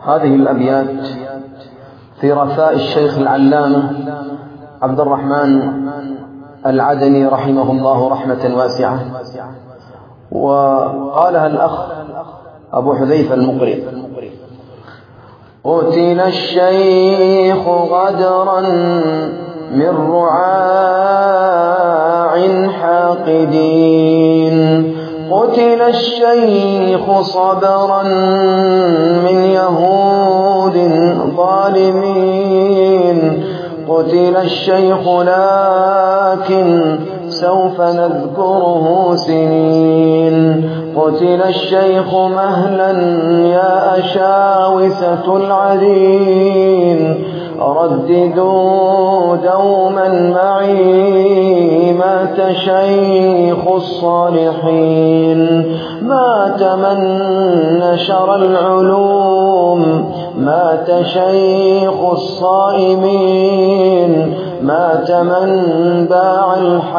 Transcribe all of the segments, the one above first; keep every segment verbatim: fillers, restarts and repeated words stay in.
هذه الأبيات في رثاء الشيخ العلامة عبد الرحمن العدني رحمه الله رحمة واسعة، وقالها الأخ أبو حذيفة المقري: قتل الشيخ غدرا من رعاع حاقدين، قتل الشيخ صبرا من يهود ظالمين، قتل الشيخ لكن سوف نذكره سنين، قتل الشيخ مهلا يا أشاوسة العدين، رددوا دوما معي مات شيخ الصالحين، مات من نشر العلوم، مات شيخ الصائمين، مات من باع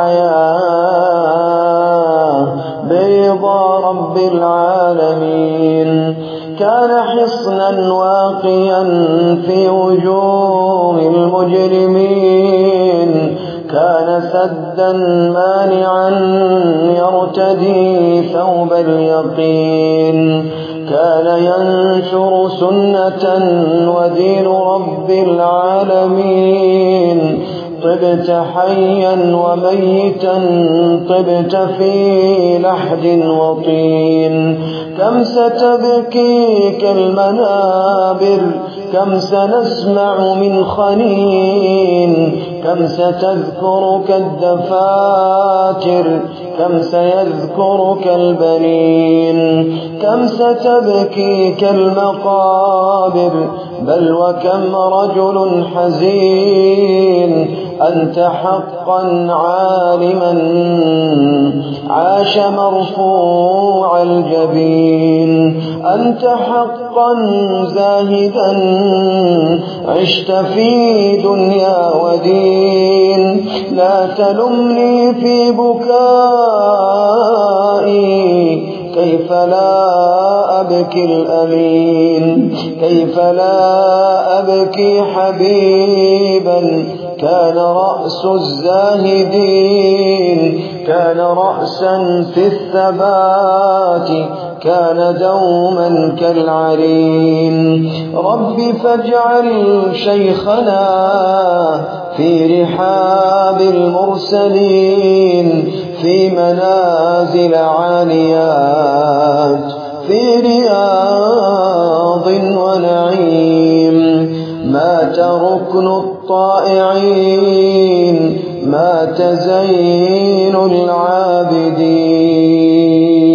الحياة برضا رب العالمين، كان حصنا واقيا في وجوه المجرمين، كان سدا مانعا يرتدي ثوب اليقين، كان ينشر سنة ودين رب العالمين، طبت حيا وميتا طبت في لحد وطين، كم ستبكيك المنابر كم سنسمع من خنين، كم ستذكرك الدفاتر كم سيذكرك البنين، كم ستبكيك المقابر بل وكم رجل حزين، أنت حقا عالما عاش مرفوع الجبين، أنت حقا زاهدا عشت في دنيا ودين، لا تلمني في بكائي كيف لا أبكي الأمين، كيف لا أبكي حبيبا كان رأس الزاهدين، كان رأسا في الثبات كان دوما كالعرين، رب فاجعل شيخنا في رحاب المرسلين، في منازل عاليات في رياض ونعيم، مات ركن الطائعين، مات زين العابدين.